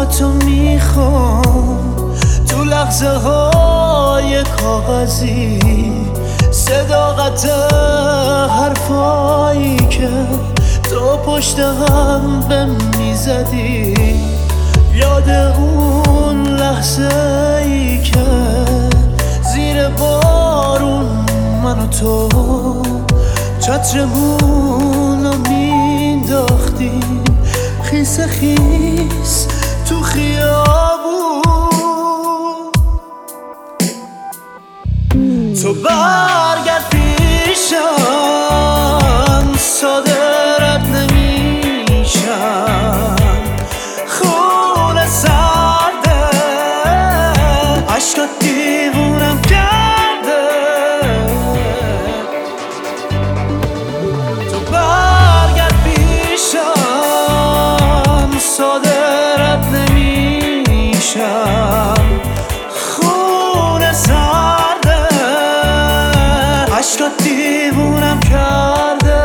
تو میخوام تو لحظه های کاغذی، صداقت حرفایی که تو پشت هم به میزدی. یاد اون لحظه ای که زیر بارون من و تو چترمون رو مینداختیم خیس خیس تو خیابون. تو برگرد پیشم، صادرت نمیشم، خون سرده عشقات دیوونم کرده. تو برگرد پیشم، صادرت نمیشم، خون سرده عشقات دیوونم کرده.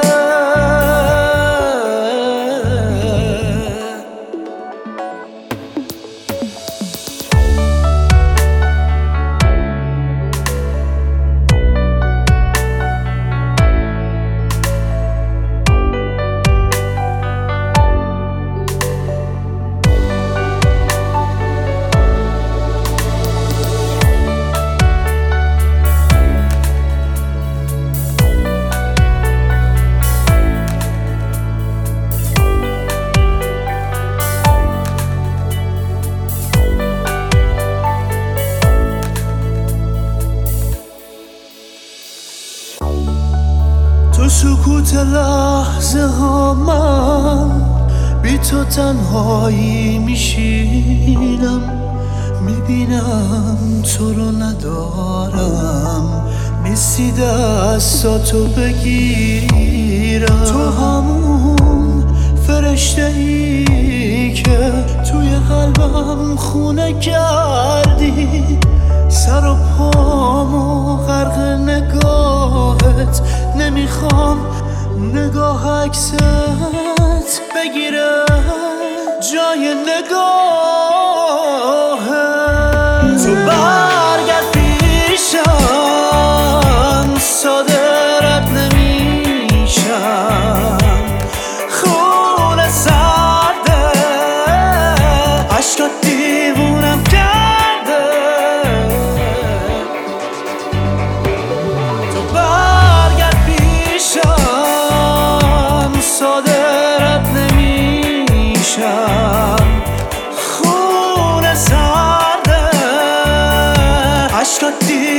تو سکوت لحظه ها من بی تو تنهایی میشینم، میبینم تو رو ندارم، نیستی دستاتو بگیرم. تو همون فرشته ای که توی قلبم خونه کردی، سر و پامو غرق نگاهت، نمیخوام نگاه عکست بگیره جای نگاهت. تو برگرد پیشم، صادرت نمیشم، خون سرده عشقات دیوونم کرده. تو برگرد پیشم، صادرت نمیشم، خون سرده عشقات